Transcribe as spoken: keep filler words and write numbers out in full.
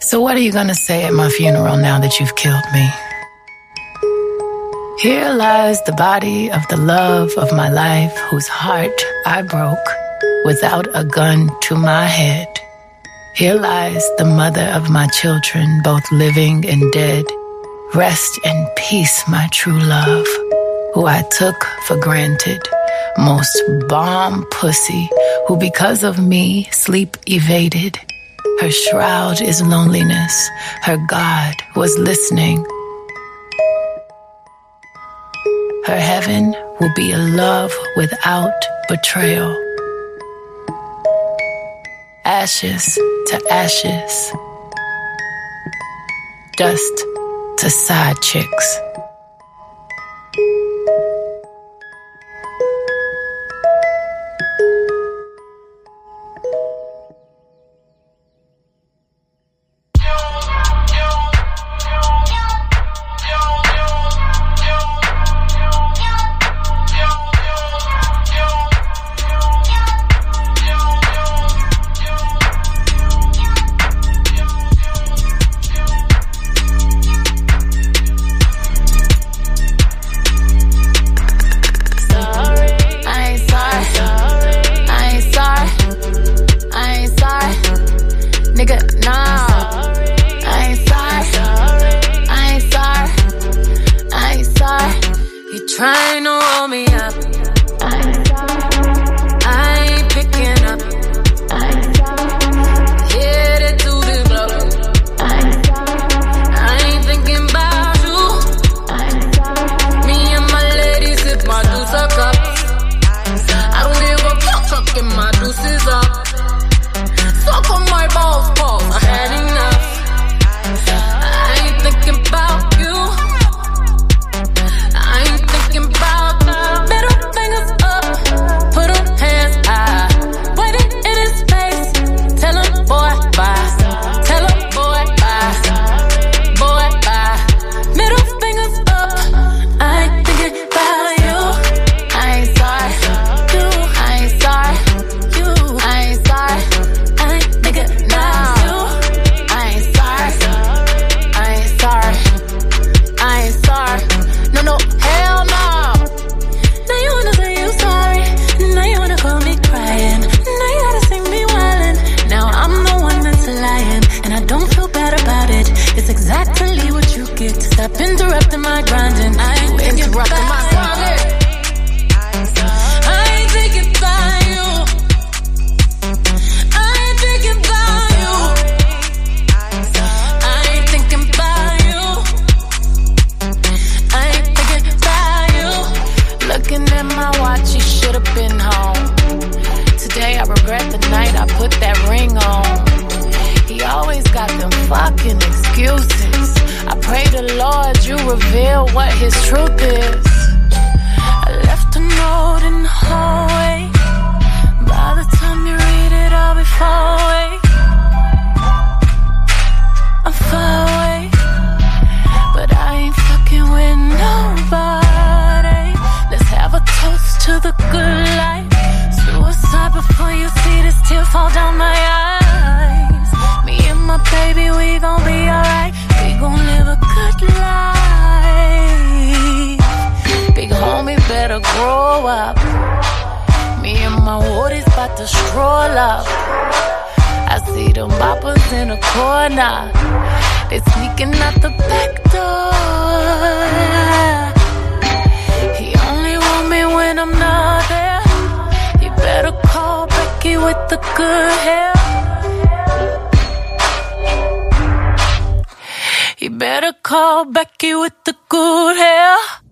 So what are you gonna say at my funeral now that you've killed me? Here lies the body of the love of my life, whose heart I broke without a gun to my head. Here lies the mother of my children, both living and dead. Rest in peace, my true love, who I took for granted. Most bomb pussy, who because of me sleep evaded. Her shroud is loneliness. Her God was listening. Her heaven will be a love without betrayal. Ashes to ashes. Dust to side chicks. Trying to roll me up, I ain't picking up. Headed to the block, I ain't thinking about you. Me and my lady sip my deuce a cup. I don't give a fuck, fucking my deuces up. Suck on my balls, balls, I had enough. I ain't thinking about you. Stop interrupting my grinding. I ain't thinking interrupting my target. I ain't thinking about you. I ain't thinking about you. I ain't thinking about you. I ain't thinking about you. Looking at my watch, you should have been home. Today I regret the night I put that ring on. He always got them fucking excuses. I pray the Lord you reveal what his truth is. I left a note in the hallway. By the time you read it, I'll be far away. I'm far away, but I ain't fucking with nobody. Let's have a toast to the good life. Suicide before you see this tear fall down my eyes. Me and my baby, we gon' be alright. We gon' live a good life. Big homie better grow up. Me and my woodies bout to stroll up. I see them boppers in the corner. They sneaking out the back door. He only want me when I'm not there. He better call Becky with the good hair. You better call Becky with the good hair.